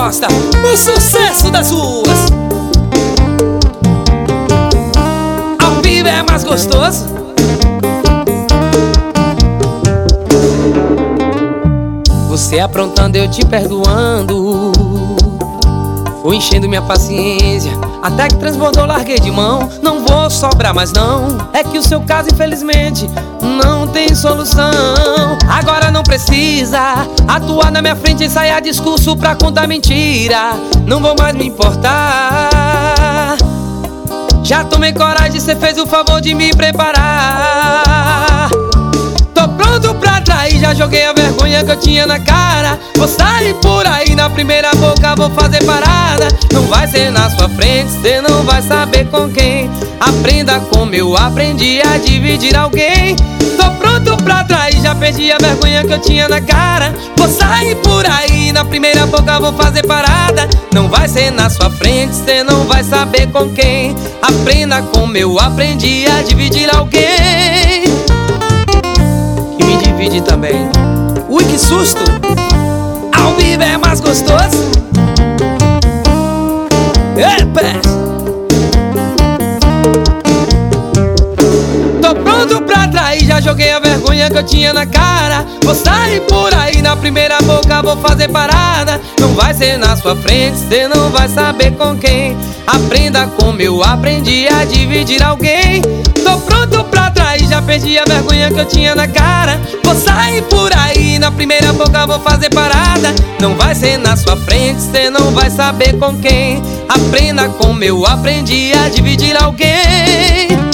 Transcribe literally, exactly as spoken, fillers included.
Costa, o sucesso das ruas. Ao vivo é mais gostoso. Você aprontando, eu te perdoando. Fui enchendo minha paciência, até que transbordou, larguei de mão. Não vou sobrar mais não. É que o seu caso, infelizmente, não tem solução. Agora não precisa atuar na minha frente, ensaiar discurso pra contar mentira. Não vou mais me importar. Já tomei coragem, cê fez o favor de me preparar. Tô pronto pra trair, já joguei a vergonha que eu tinha na cara. Vou sair por aí, na primeira boca vou fazer parada. Não vai ser na sua frente, cê não vai saber com quem. Aprenda como eu aprendi a dividir alguém. Tô pronto pra trair, já perdi a vergonha que eu tinha na cara. Vou sair por aí, na primeira boca vou fazer parada. Não vai ser na sua frente, cê não vai saber com quem. Aprenda como eu aprendi a dividir alguém. E me divide também. Ui, que susto! Ao vivo é mais gostoso. Epa! Tô pronto pra trair, já joguei a vergonha que eu tinha na cara. Vou sair por aí, na primeira boca vou fazer parada. Não vai ser na sua frente, cê não vai saber com quem. Aprenda como eu aprendi a dividir alguém. Tô pronto pra trair, já perdi a vergonha que eu tinha na cara. Vou sair por aí, na primeira boca vou fazer parada. Não vai ser na sua frente, cê não vai saber com quem. Aprenda como eu aprendi a dividir alguém.